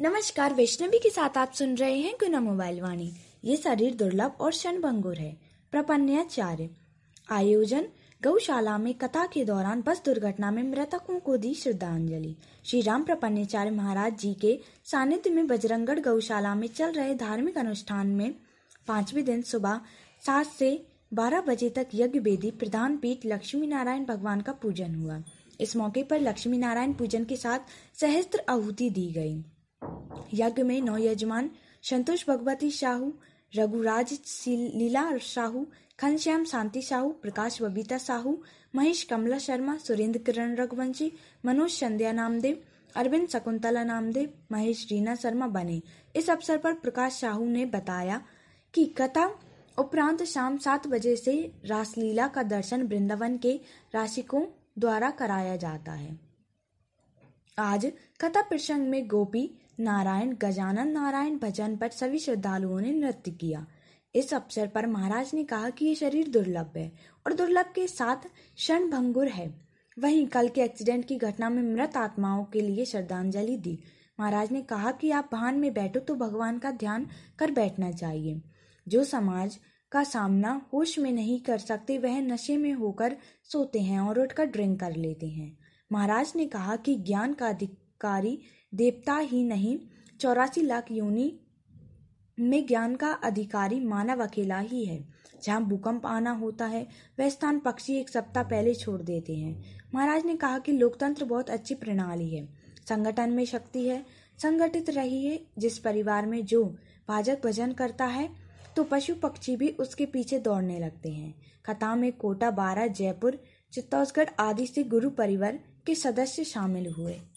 नमस्कार, वैष्णवी के साथ आप सुन रहे हैं गुना मोबाइल वाणी। ये शरीर दुर्लभ और क्षणभंगुर है। प्रपन्नाचार्य। आयोजन गौशाला में कथा के दौरान बस दुर्घटना में मृतकों को दी श्रद्धांजलि। श्री राम प्रपन्नाचार्य महाराज जी के सानिध्य में बजरंगगढ़ गौशाला में चल रहे धार्मिक अनुष्ठान में 5वें दिन सुबह 7 से 12 बजे तक यज्ञ वेदी प्रधान पीठ लक्ष्मी नारायण भगवान का पूजन हुआ। इस मौके पर लक्ष्मी नारायण पूजन के साथ सहस्त्र आहुति दी गई। यज्ञ में 9 यजमान संतोष भगवती साहू, रघुराज लीला साहू, घनश्याम शांति साहू, प्रकाश बबीता साहू, महेश कमला शर्मा, सुरेंद्र किरण रघुवंशी, मनोज संध्या नामदेव, अरविंद शकुंतला नामदेव, महेश रीना शर्मा बने। इस अवसर पर प्रकाश साहू ने बताया कि कथा उपरांत शाम 7 बजे से रासलीला का दर्शन वृंदावन के राशिकों द्वारा कराया जाता है। आज कथा प्रसंग में गोपी नारायण, गजानन नारायण भजन पर सभी श्रद्धालुओं ने नृत्य किया। इस अवसर पर महाराज ने कहा कि ये शरीर दुर्लभ है और दुर्लभ के साथ क्षणभंगुर है। वहीं कल के एक्सीडेंट की घटना में मृत आत्माओं के लिए श्रद्धांजलि दी। महाराज ने कहा कि आप वाहन में बैठो तो भगवान का ध्यान कर बैठना चाहिए। जो समाज का सामना होश में नहीं कर सकते वह नशे में होकर सोते हैं और उठकर ड्रिंक कर लेते हैं। महाराज ने कहा कि ज्ञान का अधिकारी देवता ही नहीं, 84 लाख योनि में ज्ञान का अधिकारी मानव अकेला ही है। जहाँ भूकंप आना होता है वह स्थान पक्षी 1 सप्ताह पहले छोड़ देते हैं। महाराज ने कहा कि लोकतंत्र बहुत अच्छी प्रणाली है, संगठन में शक्ति है, संगठित रहिए। जिस परिवार में जो भाजक भजन करता है तो पशु पक्षी भी उसके पीछे दौड़ने लगते हैं। कथा में कोटा, बारा, जयपुर, चित्तौड़गढ़ आदि से गुरु परिवार के सदस्य शामिल हुए।